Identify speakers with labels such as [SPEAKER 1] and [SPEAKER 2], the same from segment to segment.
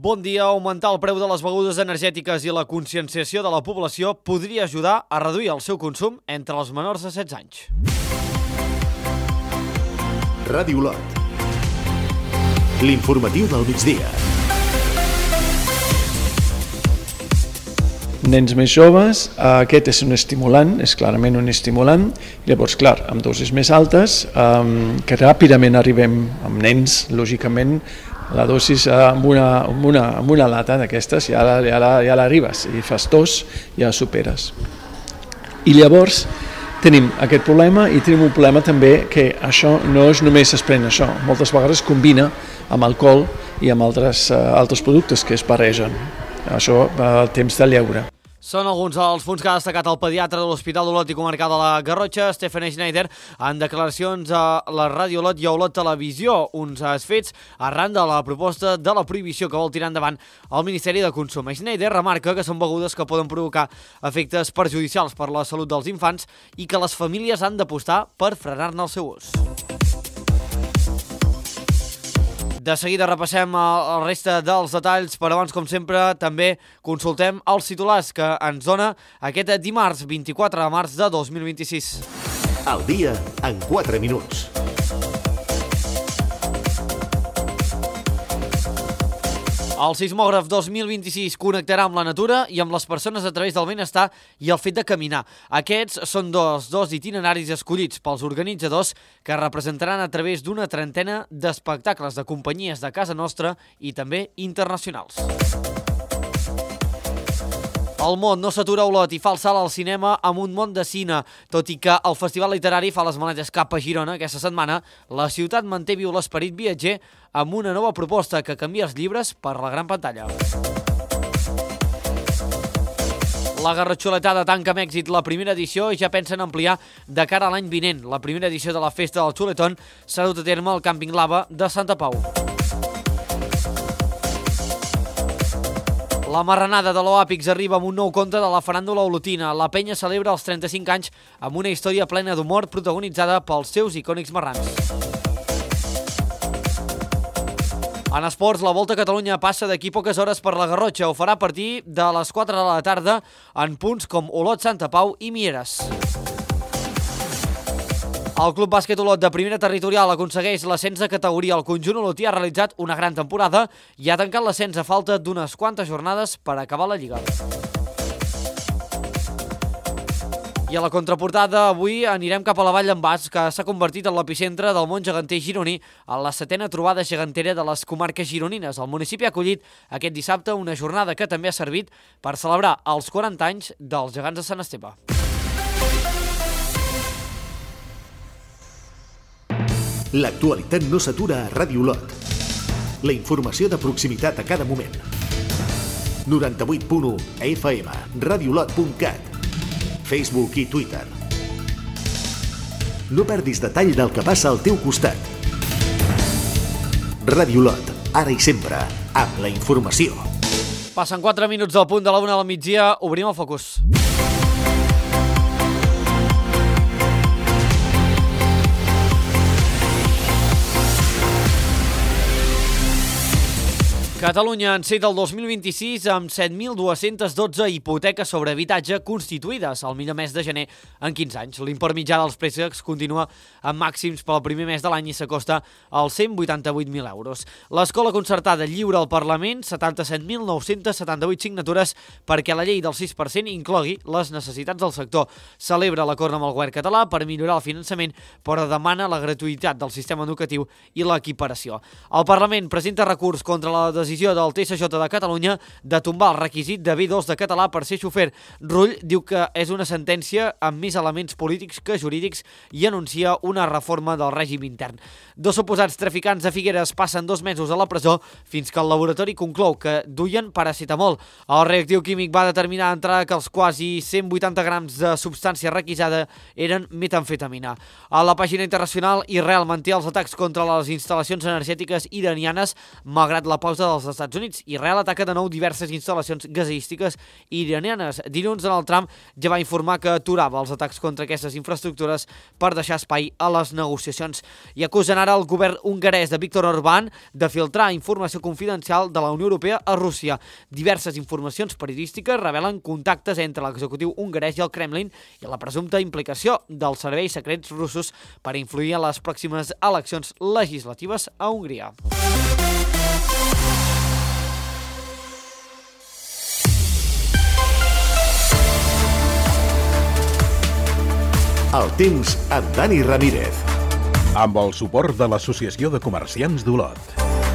[SPEAKER 1] Bon dia. Augmentar el preu de les begudes energètiques i la conscienciació de la població podria ajudar a reduir el seu consum entre els menors de 16 anys.
[SPEAKER 2] Ràdio Lot. L'informatiu del migdia.
[SPEAKER 3] Nens més joves, aquest és un estimulant, és clarament un estimulant. Llavors, clar, amb dosis més altes, que ràpidament arribem amb nens, lògicament, la dosis amb una lata d'aquestes ja l'arribes i fas tos, ja superes. I llavors tenim aquest problema i tenim un problema també que això no és només es pren això, moltes vegades es combina amb alcohol i amb altres productes que es barregen. Això el temps de lleure.
[SPEAKER 1] Són alguns dels punts que ha destacat el pediatre de l'Hospital d'Olot i Comarcal de la Garrotxa, Stephen Schneider, en declaracions a la Ràdio Olot i a Olot Televisió, uns fets arran de la proposta de la prohibició que vol tirar endavant el Ministeri de Consum. Schneider remarca que són begudes que poden provocar efectes perjudicials per la salut dels infants i que les famílies han d'apostar per frenar-ne el seu ús. De seguida repassem la resta dels detalls, però abans, com sempre, també consultem els titulars que ens dona aquest dimarts 24 de març de 2026.
[SPEAKER 2] El dia en 4 minuts.
[SPEAKER 1] El sismògraf 2026 connectarà amb la natura i amb les persones a través del benestar i el fet de caminar. Aquests són dos itineraris escollits pels organitzadors que representaran a través d'una trentena d'espectacles de companyies de casa nostra i també internacionals. El món no s'atura a Olot i fa el salt al cinema amb un món de cine. Tot i que el Festival Literari fa les maletes cap a Girona aquesta setmana, la ciutat manté viu l'esperit viatger amb una nova proposta que canvia els llibres per la gran pantalla. La Garrotxoletada tanca amb èxit la primera edició i ja pensen ampliar de cara a l'any vinent. La primera edició de la Festa del Xuletón s'ha dut a terme al Càmping Lava de Santa Pau. La marranada de l'Oàpix arriba amb un nou conte de la faràndula olotina. La penya celebra els 35 anys amb una història plena d'humor protagonitzada pels seus icònics marrans. En esports, la Volta a Catalunya passa d'aquí poques hores per la Garrotxa. Ho farà a partir de les 4 de la tarda en punts com Olot, Santa Pau i Mieres. El Club Bàsquet Olot de primera territorial aconsegueix l'ascens de categoria. El conjunt olotí ha realitzat una gran temporada i ha tancat l'ascens a falta d'unes quantes jornades per acabar la Lliga. I a la contraportada avui anirem cap a la Vall d'en Bas, que s'ha convertit en l'epicentre del món geganter gironí en la 7a trobada gegantera de les comarques gironines. El municipi ha acollit aquest dissabte una jornada que també ha servit per celebrar els 40 anys dels gegants de Sant Esteve.
[SPEAKER 2] L'actualitat no s'atura a Ràdio Lot. La informació de proximitat a cada moment. 98.1 FM, radiolot.cat, Facebook i Twitter. No perdis detall del que passa al teu costat. Ràdio Lot, ara i sempre, amb la informació.
[SPEAKER 1] Passen 4 minuts del punt de la 1 del migdia, obrim el focus. Catalunya enceta el 2026 amb 7.212 hipoteques sobre habitatge constituïdes el millor mes de gener en 15 anys. L'import mitjà dels préstecs continua amb màxims pel primer mes de l'any i s'acosta als 188.000 euros. L'escola concertada lliura al Parlament 77.978 signatures perquè la llei del 6% inclogui les necessitats del sector. Celebra l'acord amb el govern català per millorar el finançament, però demana la gratuïtat del sistema educatiu i l'equiparació. El Parlament presenta recurs contra la decisió del TSJ de Catalunya de tombar el requisit de B2 de català per ser xofer. Rull diu que és una sentència amb més elements polítics que jurídics i anuncia una reforma del règim intern. Dos suposats traficants de Figueres passen 2 mesos a la presó fins que el laboratori conclou que duien paracetamol. El reactiu químic va determinar d'entrada que els quasi 180 grams de substància requisada eren metamfetamina. A la pàgina internacional, Israel manté els atacs contra les instal·lacions energètiques iranianes malgrat la pausa dels als Estats Units. Israel ataca de nou diverses instal·lacions gasístiques iranianes. Dilluns, Donald Trump ja va informar que aturava els atacs contra aquestes infraestructures per deixar espai a les negociacions. I acusen ara el govern hongarès de Viktor Orbán de filtrar informació confidencial de la Unió Europea a Rússia. Diverses informacions periodístiques revelen contactes entre l'executiu hongarès i el Kremlin i la presumpta implicació dels serveis secrets russos per influir en les pròximes eleccions legislatives a Hongria.
[SPEAKER 2] El temps amb Dani Ramírez.
[SPEAKER 4] Amb el suport de l'Associació de Comerciants d'Olot.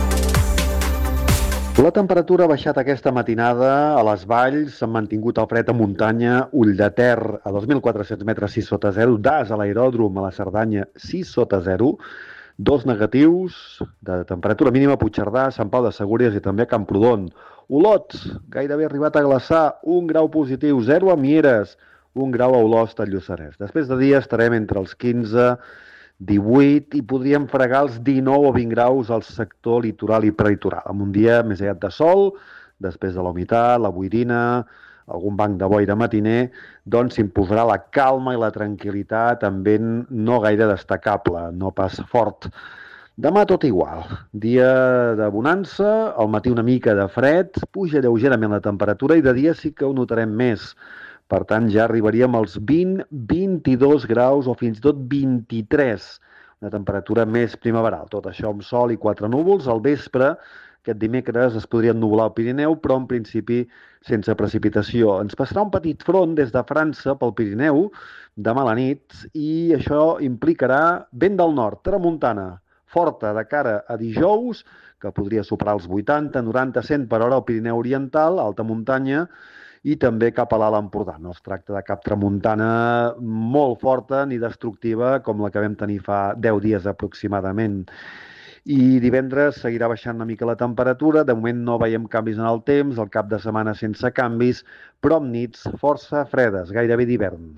[SPEAKER 5] La temperatura ha baixat aquesta matinada a les valls, s'ha mantingut el fred a muntanya, Ulldeter a 2.400 metres 6 sota 0, Das a l'aeròdrom a la Cerdanya 6 sota 0, 2 negatius de temperatura mínima a Puigcerdà, Sant Pau de Segúries i també a Camprodon. Olot, gairebé arribat a glaçar, 1 grau positiu, 0 a Mieres, 1 grau a Olost, al Lluçanès. Després de dia estarem entre els 15, 18 i podríem fregar els 19 o 20 graus al sector litoral i prelitoral. Amb un dia més aviat de sol, després de la humitat, la boirina, algun banc de boira matiner, doncs s'imposarà la calma i la tranquil·litat amb vent no gaire destacable, no pas fort. Demà tot igual, dia de bonança, al matí una mica de fred, puja lleugerament la temperatura i de dia sí que ho notarem més. Per tant, ja arribaríem als 20, 22 graus o fins i tot 23, una temperatura més primaveral. Tot això amb sol i 4 núvols. Al vespre, aquest dimecres, es podria nublar al Pirineu, però en principi sense precipitació. Ens passarà un petit front des de França pel Pirineu demà a la nit i això implicarà vent del nord, tramuntana, forta de cara a dijous, que podria superar els 80, 90, 100 per hora al Pirineu Oriental, alta muntanya, i també cap a l'Alt Empordà. No es tracta de cap tramuntana molt forta ni destructiva com la que vam tenir fa 10 dies aproximadament. I divendres seguirà baixant una mica la temperatura, de moment no veiem canvis en el temps, el cap de setmana sense canvis, però amb nits força fredes, gairebé d'hivern.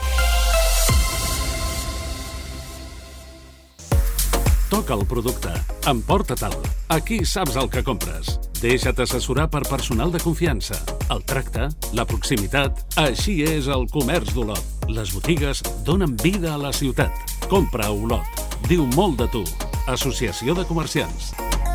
[SPEAKER 6] Toca el producte, emporta-te'l. Aquí saps el que compres. Deixa't assessorar per personal de confiança. El tracte, la proximitat, així és el comerç d'Olot. Les botigues donen vida a la ciutat. Compra a Olot. Diu molt de tu. Associació de Comerciants.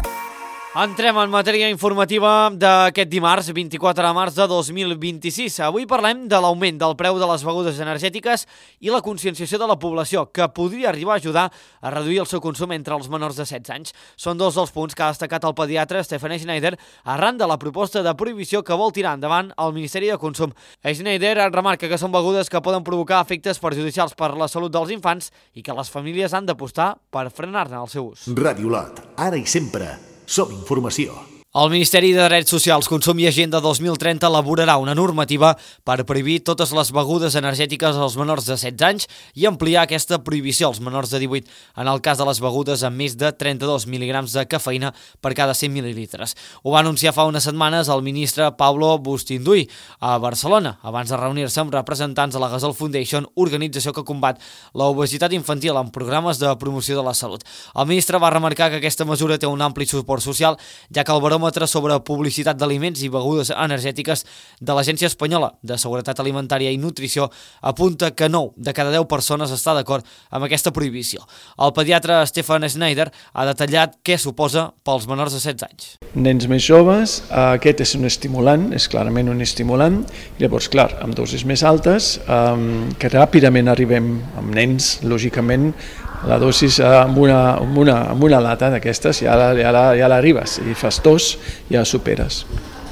[SPEAKER 1] Entrem en matèria informativa d'aquest dimarts, 24 de març de 2026. Avui parlem de l'augment del preu de les begudes energètiques i la conscienciació de la població, que podria arribar a ajudar a reduir el seu consum entre els menors de 16 anys. Són dos dels punts que ha destacat el pediatre Stefan Schneider arran de la proposta de prohibició que vol tirar endavant el Ministeri de Consum. Schneider remarca que són begudes que poden provocar efectes perjudicials per la salut dels infants i que les famílies han d'apostar per frenar-ne el seu ús.
[SPEAKER 2] Ràdio Olot, ara i sempre. Som informació.
[SPEAKER 1] El Ministeri de Drets Socials, Consum i Agenda 2030 elaborarà una normativa per prohibir totes les begudes energètiques als menors de 16 anys i ampliar aquesta prohibició als menors de 18 en el cas de les begudes amb més de 32 mil·lígrams de cafeïna per cada 100 mil·lilitres. Ho va anunciar fa unes setmanes el ministre Pablo Bustinduy a Barcelona, abans de reunir-se amb representants de la Gazelle Foundation, organització que combat l'obesitat infantil en programes de promoció de la salut. El ministre va remarcar que aquesta mesura té un ampli suport social, ja que el baròmetre sobre publicitat d'aliments i begudes energètiques de l'Agència Espanyola de Seguretat Alimentària i Nutrició apunta que 9 de cada 10 persones està d'acord amb aquesta prohibició. El pediatre Stefan Schneider ha detallat què suposa pels menors de 16 anys.
[SPEAKER 3] Nens més joves, aquest és un estimulant, és clarament un estimulant, i llavors, clar, amb dosis més altes, que ràpidament arribem amb nens, lògicament, la dosis amb una lata d'aquestes ja l'arribes i fas tos, ja superes.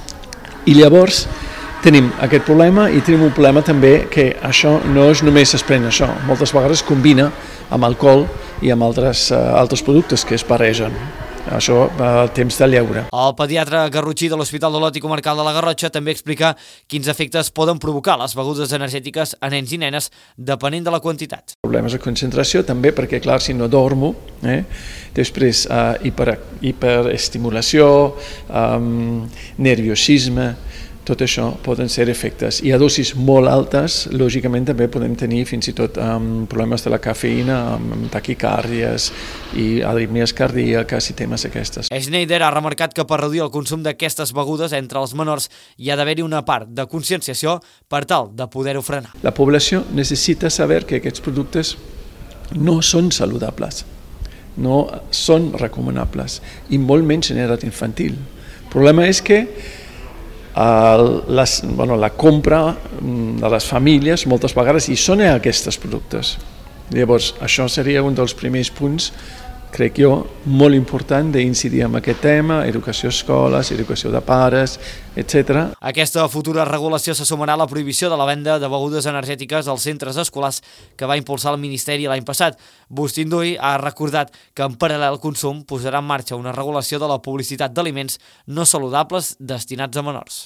[SPEAKER 3] I llavors tenim aquest problema i tenim un problema també que això no és només es pren això, moltes vegades combina amb alcohol i amb altres productes que es barregen. Això el temps de lleure.
[SPEAKER 1] El pediatre garrotxí de l'Hospital d'Olot i Comarcal de la Garrotxa també explica quins efectes poden provocar les begudes energètiques a nens i nenes depenent de la quantitat.
[SPEAKER 3] Problemes de concentració també perquè, clar, si no dormo, després hiperestimulació, nerviosisme, tot això poden ser efectes. I a dosis molt altes, lògicament també podem tenir fins i tot problemes de la cafeïna, amb taquicàrdies i arritmies cardíaques i temes aquestes.
[SPEAKER 1] Schneider ha remarcat que per reduir el consum d'aquestes begudes entre els menors hi ha d'haver-hi una part de conscienciació per tal de poder-ho frenar.
[SPEAKER 3] La població necessita saber que aquests productes no són saludables, no són recomanables i molt menys en edat infantil. El problema és que la compra de les famílies moltes vegades hi són aquests productes. Llavors, això seria un dels primers punts, crec jo, molt important d'incidir en aquest tema, educació a escoles, educació de pares, etc.
[SPEAKER 1] Aquesta futura regulació se sumarà a la prohibició de la venda de begudes energètiques als centres escolars que va impulsar el Ministeri l'any passat. Bustindui ha recordat que en paral·lel al consum posarà en marxa una regulació de la publicitat d'aliments no saludables destinats a menors.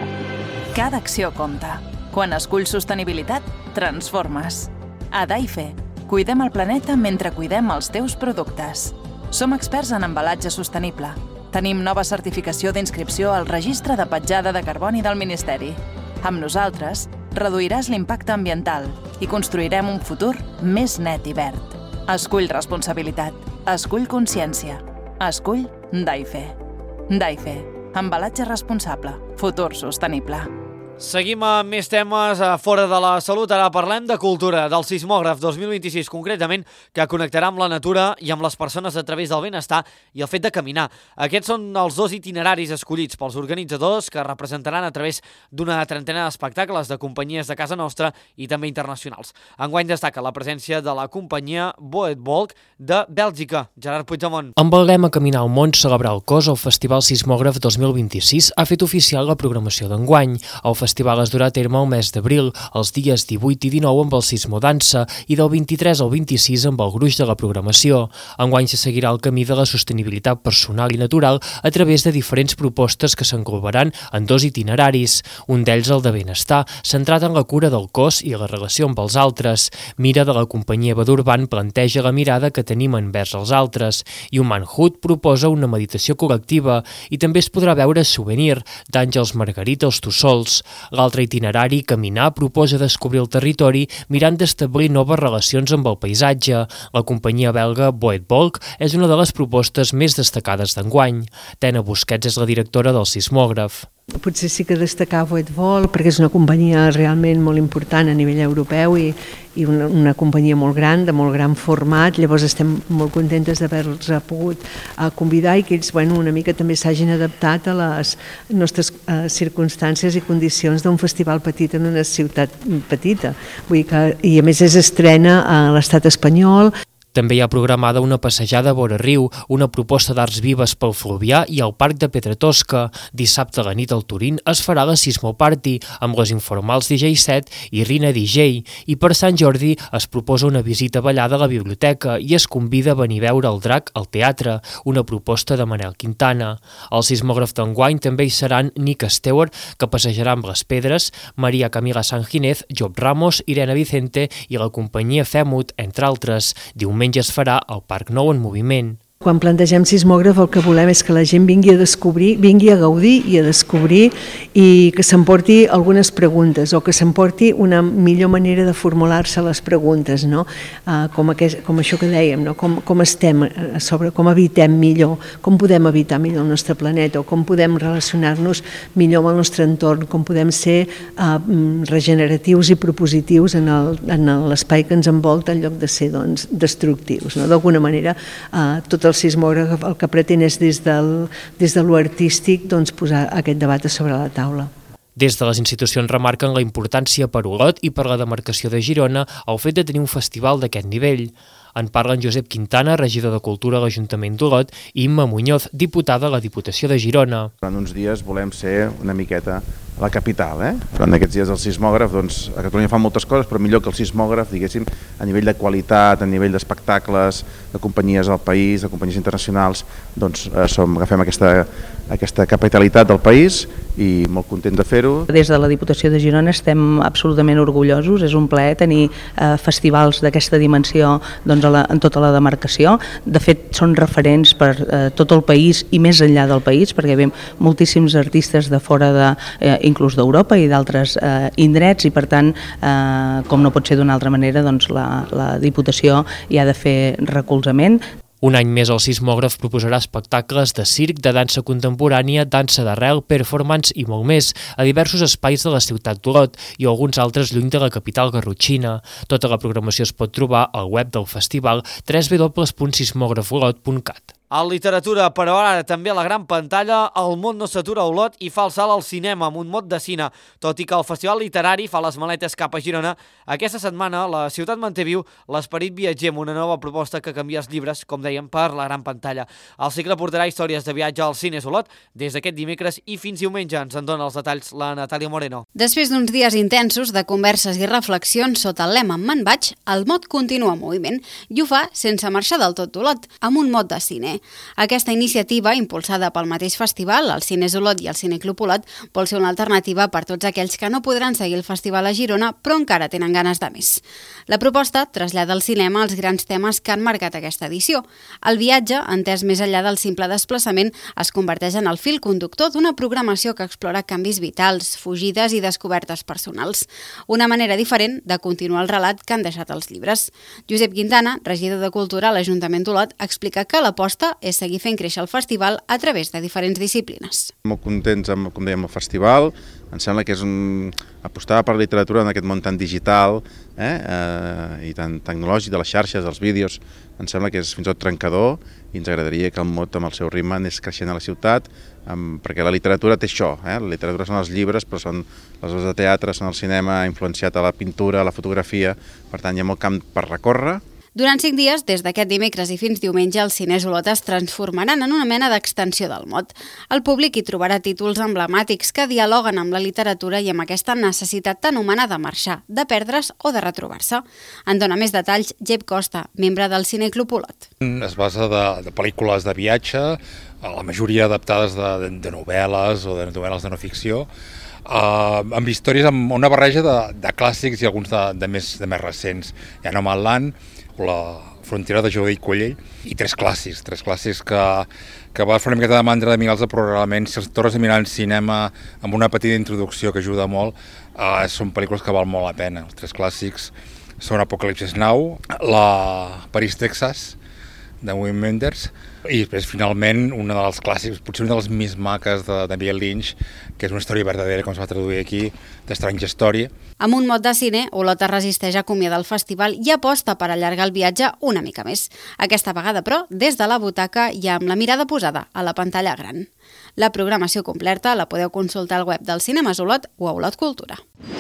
[SPEAKER 7] Cada acció compta. Quan esculls sostenibilitat, transformes. A Daife, cuidem el planeta mentre cuidem els teus productes. Som experts en embalatge sostenible. Tenim nova certificació d'inscripció al Registre de Petjada de Carboni del Ministeri. Amb nosaltres, reduiràs l'impacte ambiental i construirem un futur més net i verd. Escull responsabilitat. Escull consciència. Escull Daife. Daife. Embalatge responsable. Futur sostenible.
[SPEAKER 1] Seguim amb més temes fora de la salut. Ara parlem de cultura, del Sismògraf 2026 concretament, que connectarà amb la natura i amb les persones a través del benestar i el fet de caminar. Aquests són els 2 itineraris escollits pels organitzadors que representaran a través d'una trentena d'espectacles de companyies de casa nostra i també internacionals. Enguany destaca la presència de la companyia Boetbolk de Bèlgica. Gerard Puigdemont.
[SPEAKER 8] Envalguem a caminar al món, celebrar el cos, el Festival Sismògraf 2026 ha fet oficial la programació d'enguany. El festival es durà a terme el mes d'abril, els dies 18 i 19 amb el Sismodansa i del 23 al 26 amb el gruix de la programació. Enguany se seguirà el camí de la sostenibilitat personal i natural a través de diferents propostes que s'englobaran en 2 itineraris. Un d'ells el de benestar, centrat en la cura del cos i la relació amb els altres. Mira de la companyia Badurban planteja la mirada que tenim envers els altres i Human Hood proposa una meditació col·lectiva i també es podrà veure Souvenir d'Àngels Margarita els Tussols. L'altre itinerari, Caminar, proposa descobrir el territori mirant d'establir noves relacions amb el paisatge. La companyia belga Boetbolk és una de les propostes més destacades d'enguany. Tena Busquets és la directora del Sismògraf.
[SPEAKER 9] Potser sí que destacar Boetbolk perquè és una companyia realment molt important a nivell europeu i una companyia molt gran, de molt gran format. Llavors estem molt contentes d'haver-los pogut convidar i que ells una mica també s'hagin adaptat a les nostres circumstàncies i condicions d'un festival petit en una ciutat petita. Vull dir que, i a més és estrena a l'estat espanyol.
[SPEAKER 8] També hi ha programada una passejada vora riu, una proposta d'arts vives pel Fluvià i al Parc de Petratosca. Dissabte a la nit al Turín es farà la Sismo Party amb les informals DJ Set i Rina DJ. I per Sant Jordi es proposa una visita ballada a la biblioteca i es convida a venir a veure el drac al teatre, una proposta de Manel Quintana. Al Sismògraf d'enguany també hi seran Nick Stewart, que passejarà amb les pedres, Maria Camila Sanginez, Job Ramos, Irene Vicente i la companyia Femut, entre altres. Diumenge es farà al Parc Nou en moviment.
[SPEAKER 9] Quan plantegem Sismògraf el que volem és que la gent vingui a descobrir, vingui a gaudir i a descobrir i que s'emporti algunes preguntes o que s'emporti una millor manera de formular-se les preguntes, no? Com això que dèiem, no? Com estem sobre com habitem millor, com podem habitar millor el nostre planeta o com podem relacionar-nos millor amb el nostre entorn, com podem ser regeneratius i propositius en l'espai que ens envolta en lloc de ser destructius. D'alguna manera, tot el Sismògraf el que pretén és des de lo artístic posar aquest debat a sobre la taula.
[SPEAKER 8] Des de les institucions remarquen la importància per Olot i per la demarcació de Girona el fet de tenir un festival d'aquest nivell. En parlen Josep Quintana, regidor de Cultura a l'Ajuntament d'Olot, i Imma Muñoz, diputada a la Diputació de Girona.
[SPEAKER 10] Durant uns dies volem ser una miqueta a la capital. Durant aquests dies del Sismògraf, a Catalunya fan moltes coses, però millor que el Sismògraf, diguéssim, a nivell de qualitat, a nivell d'espectacles, de companyies al país, de companyies internacionals, agafem aquesta capitalitat del país i molt content de fer-ho.
[SPEAKER 11] Des de la Diputació de Girona estem absolutament orgullosos, és un plaer tenir festivals d'aquesta dimensió en tota la demarcació. De fet, són referents per tot el país i més enllà del país, perquè veiem moltíssims artistes de fora inclús d'Europa i d'altres indrets, i per tant, com no pot ser d'una altra manera, doncs la Diputació hi ha de fer recolzament.
[SPEAKER 8] Un any més el sismògraf proposarà espectacles de circ, de dansa contemporània, dansa d'arrel, performance i molt més a diversos espais de la ciutat d'Olot i alguns altres lluny de la capital garrotxina. Tota la programació es pot trobar al web del festival www.sismografolot.cat.
[SPEAKER 1] En literatura, però ara també a la gran pantalla, El món no s'atura a Olot i fa el salt al cinema amb un mot de cine. Tot i que el Festival Literari fa les maletes cap a Girona, aquesta setmana la ciutat manté viu l'esperit viatger amb una nova proposta que canvia els llibres, com dèiem, per la gran pantalla. El cicle portarà històries de viatge als cines Olot des d'aquest dimecres i fins diumenge. Ens en dona els detalls la Natàlia Moreno.
[SPEAKER 12] Després d'uns dies intensos de converses i reflexions sota el lema Me'n vaig, el mot continua en moviment i ho fa sense marxar del tot d'Olot, amb un mot de cine. Aquesta iniciativa, impulsada pel mateix festival, el Cines Olot i el Cineclub Olot, vol ser una alternativa per tots aquells que no podran seguir el festival a Girona, però encara tenen ganes de més. La proposta trasllada al cinema els grans temes que han marcat aquesta edició. El viatge, entès més enllà del simple desplaçament, es converteix en el fil conductor d'una programació que explora canvis vitals, fugides i descobertes personals. Una manera diferent de continuar el relat que han deixat els llibres. Josep Quintana, regidor de Cultura a l'Ajuntament d'Olot, explica que l'aposta és seguir fent créixer el festival a través de diferents disciplines.
[SPEAKER 10] Molt contents amb, com dèiem, el festival. Em sembla que és apostar per la literatura en aquest món tan digital i tan tecnològic, de les xarxes, dels vídeos. Em sembla que és fins i tot trencador i ens agradaria que el mot amb el seu ritme anés creixent a la ciutat, perquè la literatura té això. La literatura són els llibres, però són les obres de teatre, són el cinema, ha influenciat a la pintura, a la fotografia. Per tant, hi ha molt camp per recórrer.
[SPEAKER 12] Durant 5 dies, des d'aquest dimecres i fins diumenge, els cines Olot es transformaran en una mena d'extensió del mot. El públic hi trobarà títols emblemàtics que dialoguen amb la literatura i amb aquesta necessitat tan humana de marxar, de perdre's o de retrobar-se. En dona més detalls Jep Costa, membre del Cineclub Olot.
[SPEAKER 13] Es basa de pel·lícules de viatge, la majoria adaptades de novel·les o de novel·les de no ficció, amb històries amb una barreja de clàssics i alguns de més recents. Hi ha Nomadland, La frontera de Jaudill Collell, i tres clàssics que va fer una miqueta de mandra de mirar-los, però realment si els tornes a mirar en cinema amb una petita introducció que ajuda molt, són pel·lícules que val molt la pena. Els tres clàssics són Apocalypse Now, la Paris, Texas, de Wim Wenders, i després finalment una dels clàssics, potser una de les més maques de David Lynch, que és una història verdadera, com es va traduir aquí, de Strange Story.
[SPEAKER 12] Amb un mot de cine, Olot es resisteix a acomiadar el festival i aposta per allargar el viatge una mica més. Aquesta vegada, però, des de la butaca i amb la mirada posada a la pantalla gran. La programació completa la podeu consultar al web del Cinemes Olot o a Olot Cultura.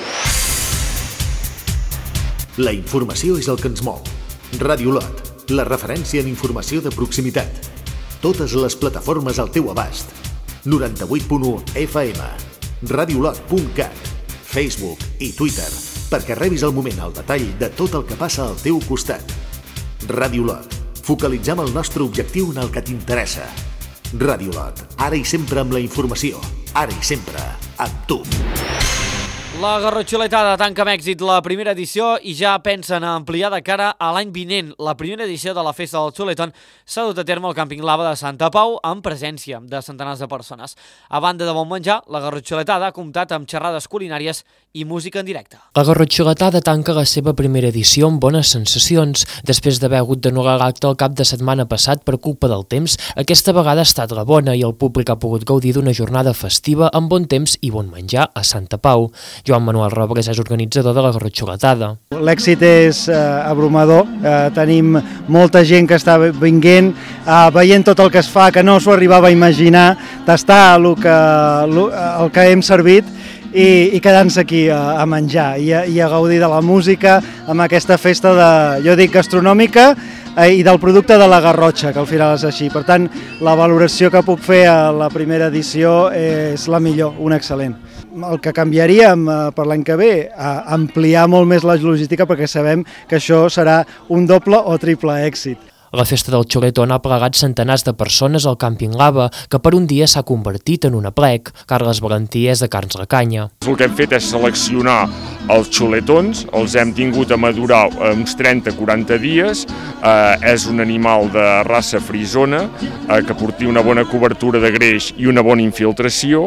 [SPEAKER 2] La informació és el que ens mou. Ràdio Olot, la referència en informació de proximitat. Totes les plataformes al teu abast. 98.1 FM, radiolot.cat, Facebook i Twitter, perquè rebis al moment el detall de tot el que passa al teu costat. Ràdio Olot, focalitzem el nostre objectiu en el que t'interessa. Ràdio Olot, ara i sempre amb la informació, ara i sempre amb tu.
[SPEAKER 1] La Garrotxoletada tanca amb èxit la primera edició i ja pensen a ampliar de cara a l'any vinent. La primera edició de la Festa del Xuletón s'ha dut a terme al Càmping Lava de Santa Pau amb presència de centenars de persones. A banda de bon menjar, la Garrotxoletada ha comptat amb xerrades culinàries i música en directe.
[SPEAKER 8] La Garrotxoletada tanca la seva primera edició amb bones sensacions. Després d'haver hagut d'anul·lar l'acte el cap de setmana passat per culpa del temps, aquesta vegada ha estat la bona i el públic ha pogut gaudir d'una jornada festiva amb bon temps i bon menjar a Santa Pau. Joan Manuel Robles és organitzador de la Garrotxoletada.
[SPEAKER 14] L'èxit és abrumador, tenim molta gent que està venint, veient tot el que es fa, que no s'ho arribava a imaginar, tastar el que hem servit i quedant-se aquí a menjar i a gaudir de la música amb aquesta festa jo dic gastronòmica i del producte de la Garrotxa, que al final és així. Per tant, la valoració que puc fer a la primera edició és la millor, una excel·lent. El que canviaríem per l'any que ve, ampliar molt més la logística perquè sabem que això serà un doble o triple èxit.
[SPEAKER 8] La festa del Xuletón ha plegat centenars de persones al Càmping Lava, que per un dia s'ha convertit en un aplec. Carles Valentí és de Carns la Canya.
[SPEAKER 15] El que hem fet és seleccionar els xuletons, els hem tingut a madurar uns 30-40 dies, és un animal de raça frisona, que porti una bona cobertura de greix i una bona infiltració,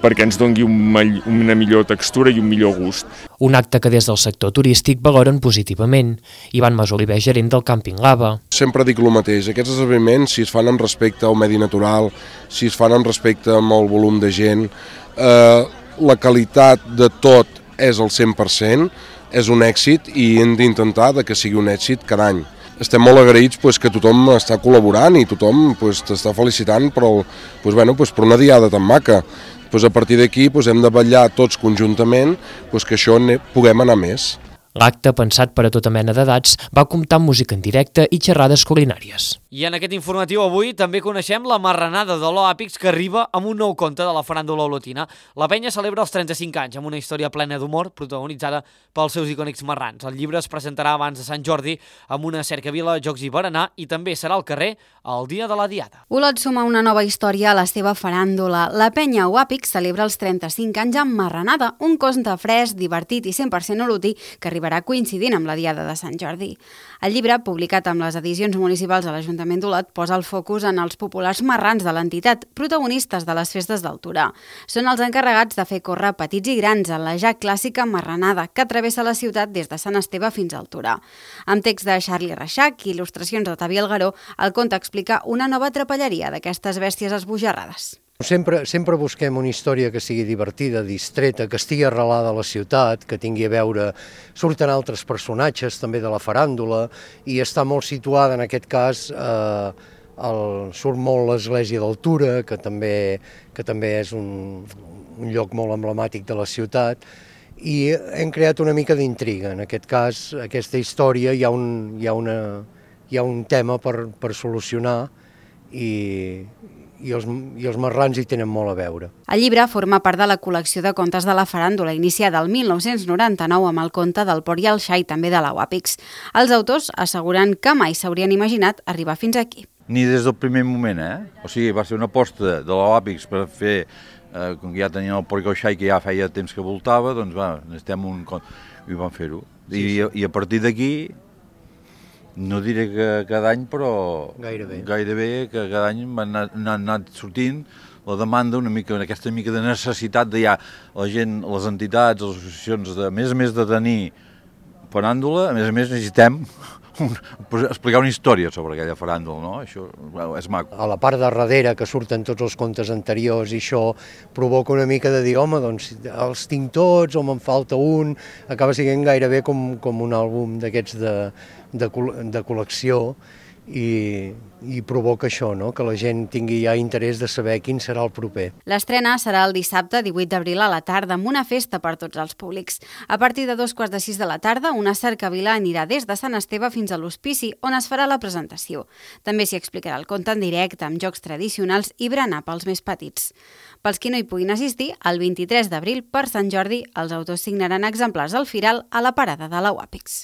[SPEAKER 15] perquè ens doni una millor textura i un millor gust.
[SPEAKER 8] Un acte que des del sector turístic valoren positivament. Ivan Masoliver, gerent del càmping Lava.
[SPEAKER 16] Sempre dic el mateix, aquests esdeveniments, si es fan amb respecte al medi natural, si es fan amb respecte al volum de gent, la qualitat de tot és al 100%, és un èxit i hem d'intentar que sigui un èxit cada any. Estem molt agraïts que tothom està col·laborant i tothom t'està felicitant per una diada tan maca. A partir d'aquí hem de vetllar tots conjuntament que això puguem anar més.
[SPEAKER 8] L'acte, pensat per a tota mena d'edats, va comptar amb música en directe i xerrades culinàries.
[SPEAKER 1] I en aquest informatiu avui també coneixem la marranada de l'Oàpix, que arriba amb un nou conte de la faràndula olotina. La penya celebra els 35 anys amb una història plena d'humor protagonitzada pels seus icònics marrans. El llibre es presentarà abans de Sant Jordi amb una cercavila, jocs i berenar, i també serà al carrer el dia de la Diada.
[SPEAKER 12] Olot suma una nova història a la seva faràndula. La penya Oàpix celebra els 35 anys amb marranada, un conte fresc, divertit i 100% olotí que arribarà coincidint amb la Diada de Sant Jordi. El llibre, publicat amb les edicions municipals de l'Ajuntament d'Olot, posa el focus en els populars marrans de l'entitat, protagonistes de les festes del Torà. Són els encarregats de fer córrer petits i grans en la ja clàssica marranada que travessa la ciutat des de Sant Esteve fins al Torà. Amb text de Charlie Reixac i il·lustracions de Tavi Algueró, el conte explica una nova trapelleria d'aquestes bèsties esbojarrades.
[SPEAKER 17] Sempre busquem una història que sigui divertida, distreta, que estigui arrelada a la ciutat, que tingui a veure... Surten altres personatges també de la faràndula i està molt situada, en aquest cas, surt molt l'església del Tura, que també és un lloc molt emblemàtic de la ciutat, i hem creat una mica d'intriga. En aquest cas, aquesta història hi ha un tema per solucionar i els marrans hi tenen molt a veure.
[SPEAKER 12] El llibre forma part de la col·lecció de contes de la faràndula, iniciada el 1999 amb el conte del Port i el Xai, també de l'Oàpix. Els autors asseguren que mai s'haurien imaginat arribar fins aquí.
[SPEAKER 18] Ni des del primer moment, O sigui, va ser una aposta de l'Oàpix per fer, com que ja tenien el Port i el Xai, que ja feia temps que voltava, doncs necessitem un conte, i vam fer-ho. I a partir d'aquí, no diré que cada any, però gairebé que cada any m'han anat sortint la demanda, aquesta mica de necessitat de ja la gent, les entitats, les associacions, a més de tenir faràndula, a més necessitem explicar una història sobre aquella faràndula, no? Això és maco.
[SPEAKER 17] A la part de darrere, que surten tots els contes anteriors, i això provoca una mica de dir, home, doncs els tinc tots, o me'n falta un, acaba sent gairebé com un àlbum d'aquests de col·lecció, i provoca això, que la gent tingui ja interès de saber quin serà el proper.
[SPEAKER 12] L'estrena serà el dissabte 18 d'abril a la tarda amb una festa per tots els públics. A partir de 2:45 de la tarda, una cercavila anirà des de Sant Esteve fins a l'Hospici, on es farà la presentació. També s'hi explicarà el conte en directe amb jocs tradicionals i berenar pels més petits. Pels qui no hi puguin assistir, el 23 d'abril, per Sant Jordi, els autors signaran exemplars al Firal a la parada de l'Oàpix.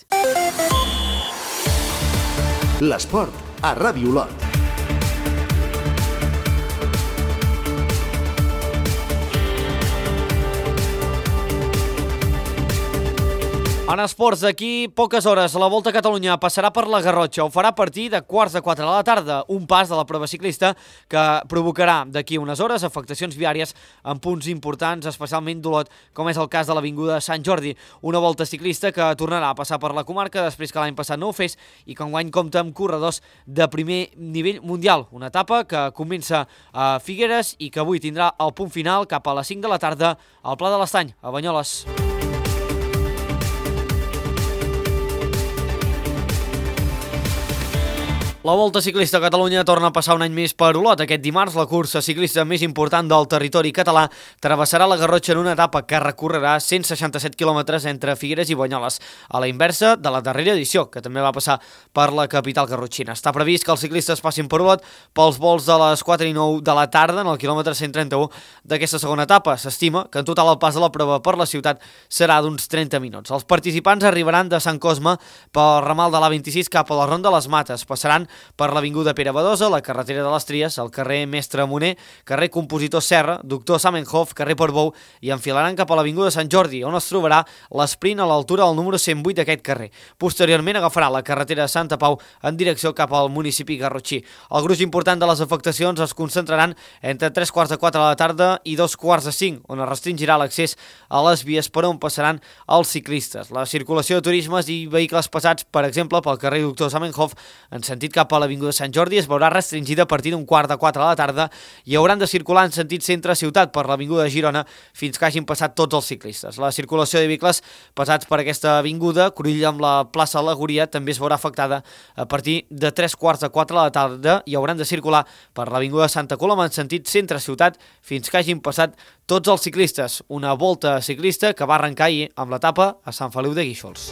[SPEAKER 2] L'esport a Ràdio Olot.
[SPEAKER 1] En esports, d'aquí poques hores, la Volta a Catalunya passarà per la Garrotxa. Ho farà a partir de 3:15 de la tarda, un pas de la prova ciclista que provocarà d'aquí unes hores afectacions viàries en punts importants, especialment d'Olot, com és el cas de l'Avinguda Sant Jordi. Una volta ciclista que tornarà a passar per la comarca després que l'any passat no ho fes i que enguany compta amb corredors de primer nivell mundial. Una etapa que comença a Figueres i que avui tindrà el punt final cap a les 5 de la tarda al Pla de l'Estany, a Banyoles. La Volta Ciclista a Catalunya torna a passar un any més per Olot. Aquest dimarts, la cursa ciclista més important del territori català travessarà la Garrotxa en una etapa que recorrerà 167 quilòmetres entre Figueres i Banyoles, a la inversa de la darrera edició, que també va passar per la capital garrotxina. Està previst que els ciclistes passin per Olot pels vols de les 4 i 9 de la tarda en el quilòmetre 131 d'aquesta segona etapa. S'estima que en total el pas de la prova per la ciutat serà d'uns 30 minuts. Els participants arribaran de Sant Cosme pel ramal de l'A26 cap a la Ronda de les Mates, passaran per l'Avinguda Pere Badosa, la carretera de les Tries, el carrer Mestre Moner, carrer Compositor Serra, Doctor Zamenhof, carrer Portbou, i enfilaran cap a l'Avinguda Sant Jordi, on es trobarà l'esprint a l'altura del número 108 d'aquest carrer. Posteriorment agafarà la carretera de Santa Pau en direcció cap al municipi garrotxí. El gruix important de les afectacions es concentraran entre 3:15 de la tarda i 2:45, on es restringirà l'accés a les vies per on passaran els ciclistes. La circulació de turismes i vehicles pesats, per exemple, pel carrer Doctor Zamenhof, en sentit cap a l'Avinguda Sant Jordi, es veurà restringida a partir d'un 3:15 de la tarda i hauran de circular en sentit centre-ciutat per l'Avinguda de Girona fins que hagin passat tots els ciclistes. La circulació de vehicles pesats per aquesta avinguda, cruïlla amb la plaça Alegoria, també es veurà afectada a partir de 3:15 de la tarda i hauran de circular per l'Avinguda Santa Coloma en sentit centre-ciutat fins que hagin passat tots els ciclistes. Una volta ciclista que va arrencar ahir amb l'etapa a Sant Feliu de Guíxols.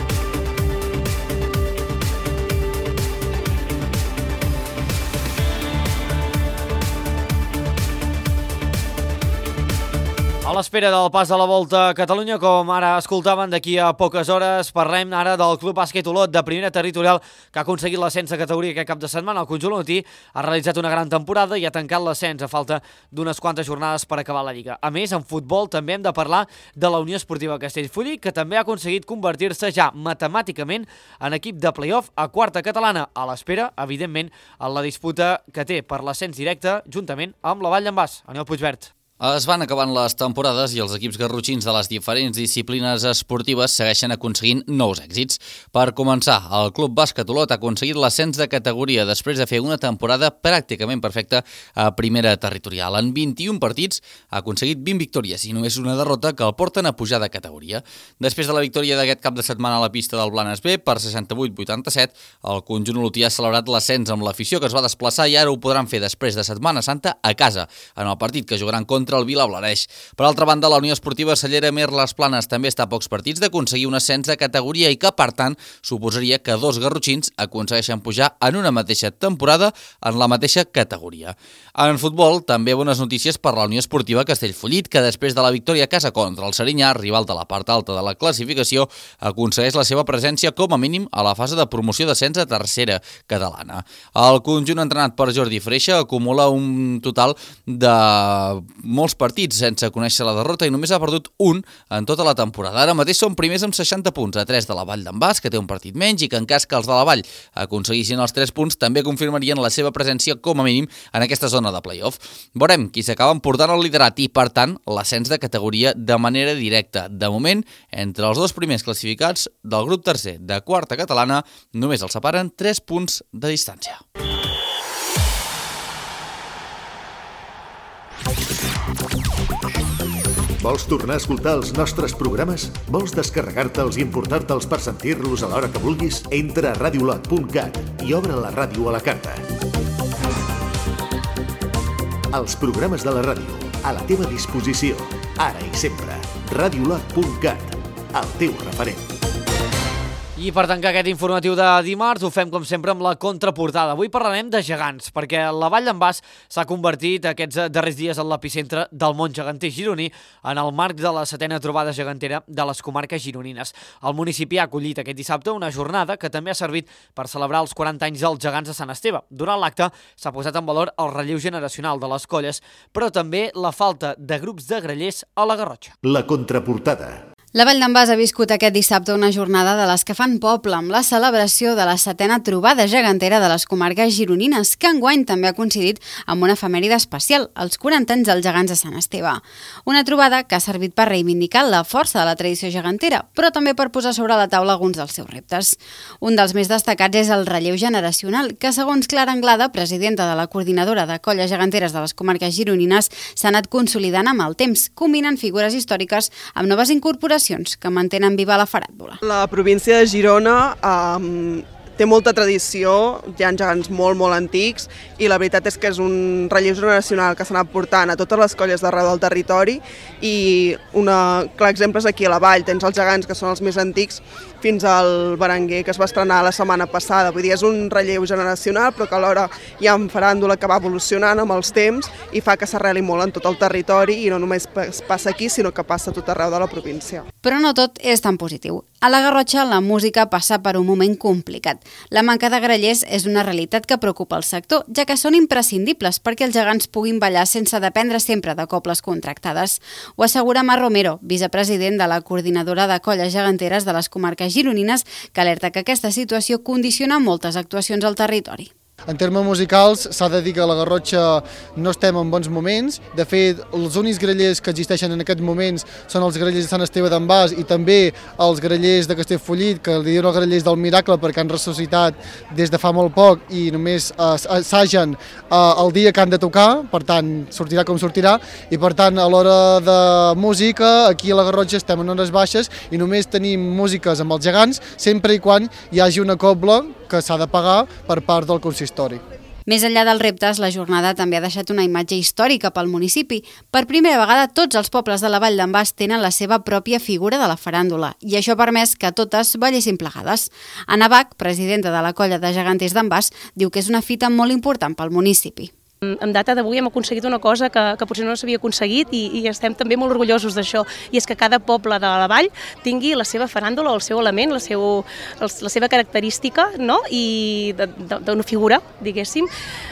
[SPEAKER 1] A l'espera del pas de la Volta a Catalunya, com ara escoltaven, d'aquí a poques hores parlem ara del Club Bàsquet Olot de primera territorial que ha aconseguit l'ascens de categoria aquest cap de setmana. El conjunt olotí ha realitzat una gran temporada i ha tancat l'ascens a falta d'unes quantes jornades per acabar la Lliga. A més, en futbol també hem de parlar de la Unió Esportiva Castellfollit, que també ha aconseguit convertir-se ja matemàticament en equip de play-off a quarta catalana, a l'espera, evidentment, en la disputa que té per l'ascens directe juntament amb la Vall d'en Bas. Aneu Puigverd.
[SPEAKER 19] Es van acabant les temporades i els equips garrotxins de les diferents disciplines esportives segueixen aconseguint nous èxits. Per començar, el Club Bàsquet Olot ha aconseguit l'ascens de categoria després de fer una temporada pràcticament perfecta a primera territorial. En 21 partits ha aconseguit 20 victòries i només una derrota que el porten a pujar de categoria. Després de la victòria d'aquest cap de setmana a la pista del Blanes B per 68-87, el conjunt olotí ha celebrat l'ascens amb l'afició que es va desplaçar i ara ho podran fer després de Setmana Santa a casa, en el partit que jugaran contra el Vilablareix. Per altra banda, la Unió Esportiva Cellera Mer Les Planes també està a pocs partits d'aconseguir un ascens de categoria i que, per tant, suposaria que dos garrotxins aconsegueixen pujar en una mateixa temporada en la mateixa categoria. En futbol, també bones notícies per la Unió Esportiva Castellfollit, que després de la victòria a casa contra el Serinyà, rival de la part alta de la classificació, aconsegueix la seva presència com a mínim a la fase de promoció d'ascens a tercera catalana. El conjunt entrenat per Jordi Freixa acumula un total de molts partits sense conèixer la derrota i només ha perdut un en tota la temporada. Ara mateix són primers amb 60 punts, a 3 de la Vall d'en Bas, que té un partit menys, i que en cas que els de la Vall aconseguissin els 3 punts també confirmarien la seva presència com a mínim en aquesta zona de play-off. Veurem qui s'acaba emportant el liderat i, per tant, l'ascens de categoria de manera directa. De moment, entre els dos primers classificats del grup tercer de quarta catalana, només els separen 3 punts de distància.
[SPEAKER 2] Vols tornar a escoltar els nostres programes? Vols descarregar-te'ls i importar-te'ls per sentir-los a l'hora que vulguis? Entra a radiolot.cat i obre la ràdio a la carta. Els programes de la ràdio, a la teva disposició, ara i sempre. Radiolot.cat, el teu referent.
[SPEAKER 1] I per tancar aquest informatiu de dimarts ho fem com sempre amb la contraportada. Avui parlarem de gegants, perquè la Vall d'en Bas s'ha convertit aquests darrers dies en l'epicentre del món geganter gironí en el marc de la 7a trobada gegantera de les comarques gironines. El municipi ha acollit aquest dissabte una jornada que també ha servit per celebrar els 40 anys dels gegants de Sant Esteve. Durant l'acte s'ha posat en valor el relleu generacional de les colles, però també la falta de grups de grallers a la Garrotxa.
[SPEAKER 2] La contraportada.
[SPEAKER 12] La Vall d'en Bas ha viscut aquest dissabte una jornada de les que fan poble amb la celebració de la 7a trobada gegantera de les comarques gironines, que enguany també ha coincidit amb una efemèride especial, els 40 anys dels gegants de Sant Esteve. Una trobada que ha servit per reivindicar la força de la tradició gegantera, però també per posar sobre la taula alguns dels seus reptes. Un dels més destacats és el relleu generacional, que segons Clara Anglada, presidenta de la coordinadora de colles geganteres de les comarques gironines, s'ha anat consolidant amb el temps, combinant figures històriques amb noves incorporacions que mantenen viva la faràndula.
[SPEAKER 20] La província de Girona té molta tradició, hi ha gegants molt antics i la veritat és que és un relleu generacional que s'ha anat portant a totes les colles d'arreu del territori i un clar exemple és aquí a la Vall, tens els gegants que són els més antics fins al Berenguer que es va estrenar la setmana passada, vull dir és un relleu generacional però que alhora hi ha faràndula que va evolucionant amb els temps i fa que s'arreli molt en tot el territori i no només passa aquí sinó que passa a tot arreu de la província.
[SPEAKER 12] Però no tot és tan positiu. A la Garrotxa, la música passa per un moment complicat. La manca de grallers és una realitat que preocupa el sector, ja que són imprescindibles perquè els gegants puguin ballar sense dependre sempre de cobles contractades. Ho assegura Mar Romero, vicepresident de la coordinadora de colles geganteres de les comarques gironines, que alerta que aquesta situació condiciona moltes actuacions al territori.
[SPEAKER 21] En termes musicals, s'ha de dir que a la Garrotxa no estem en bons moments. De fet, els únics grallers que existeixen en aquests moments són els grallers de Sant Esteve d'en Bas i també els grallers de Castellfollit, que li diuen els grallers del Miracle perquè han ressuscitat des de fa molt poc i només assagen el dia que han de tocar, per tant, sortirà com sortirà, i per tant, a l'hora de música, aquí a la Garrotxa estem en hores baixes i només tenim músiques amb els gegants sempre i quan hi hagi una cobla que s'ha de pagar per part del consistori.
[SPEAKER 12] Més enllà dels reptes, la jornada també ha deixat una imatge històrica pel municipi. Per primera vegada, tots els pobles de la Vall d'en Bas tenen la seva pròpia figura de la faràndula i això ha permès que totes ballessin plegades. Anna Bach, presidenta de la colla de geganters d'en Bas, diu que és una fita molt important pel municipi.
[SPEAKER 22] En data d'avui hem aconseguit una cosa que potser no s'havia aconseguit i estem també molt orgullosos d'això, i és que cada poble de la vall tingui la seva faràndula, el seu element, la seva característica, no? I d'una figura, diguéssim,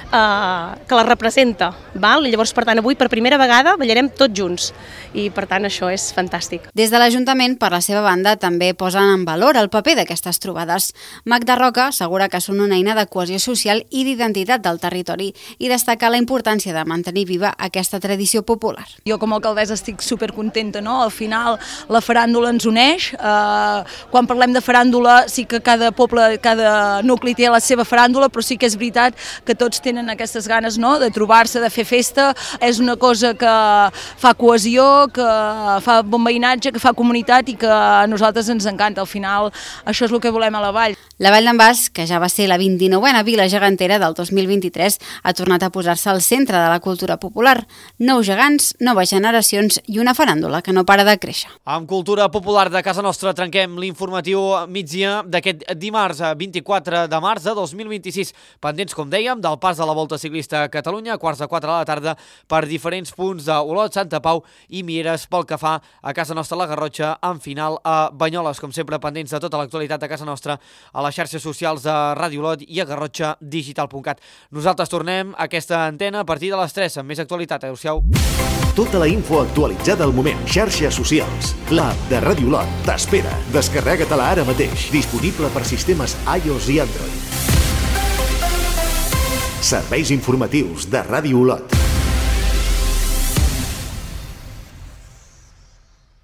[SPEAKER 22] que la representa. Llavors, per tant, avui per primera vegada ballarem tots junts i, per tant, això és fantàstic.
[SPEAKER 12] Des de l'Ajuntament, per la seva banda, també posen en valor el paper d'aquestes trobades. Magda Roca assegura que són una eina de cohesió social i d'identitat del territori i destaca la importància de mantenir viva aquesta tradició popular.
[SPEAKER 23] Jo com a alcaldessa estic supercontenta, no? Al final la faràndula ens uneix. Quan parlem de faràndula sí que cada poble, cada nucli té la seva faràndula, però sí que és veritat que tots tenen aquestes ganes, no? De trobar-se, de fer festa. És una cosa que fa cohesió, que fa bon veïnatge, que fa comunitat i que a nosaltres ens encanta. Al final això és el que volem a la vall.
[SPEAKER 12] La Vall d'en Bas, que ja va ser la 29a vila gegantera del 2023, ha tornat a posar-se al centre de la cultura popular. Nous gegants, noves generacions i una faràndula que no para de créixer.
[SPEAKER 1] Amb cultura popular de casa nostra trenquem l'informatiu migdia d'aquest dimarts 24 de març de 2026. Pendents, com dèiem, del pas de la Volta Ciclista a Catalunya a quarts de 4 de la tarda per diferents punts d'Olot, Santa Pau i Mieres pel que fa a casa nostra la Garrotxa, en final a Banyoles. Com sempre, pendents de tota l'actualitat de casa nostra a les xarxes socials de Ràdio Olot i a garrotxadigital.cat. Nosaltres tornem a aquesta antena a partir de les 3 amb més actualitat. Adéu-siau.
[SPEAKER 2] Tota la info actualitzada al moment. Xarxes socials. L'app de Ràdio Olot t'espera. Descarrega-te-la ara mateix. Disponible per sistemes iOS i Android. Serveis informatius de Ràdio Olot.